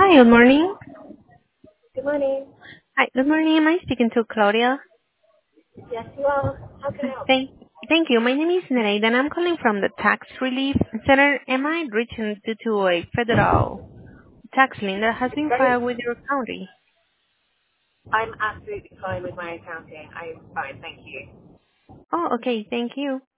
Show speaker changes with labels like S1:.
S1: Hi, good morning.
S2: Good morning.
S1: Hi, good morning. Am I speaking to Claudia?
S2: Yes, you are. How can I help?
S1: Thank thank you. My name is Nereida, and I'm calling from the Tax Relief Center. Am I reaching due to a federal tax lien that has been
S2: Very,
S1: filed with your county?
S2: I'm absolutely fine with my accounting. I'm fine, thank you.
S1: Oh, okay. Thank you.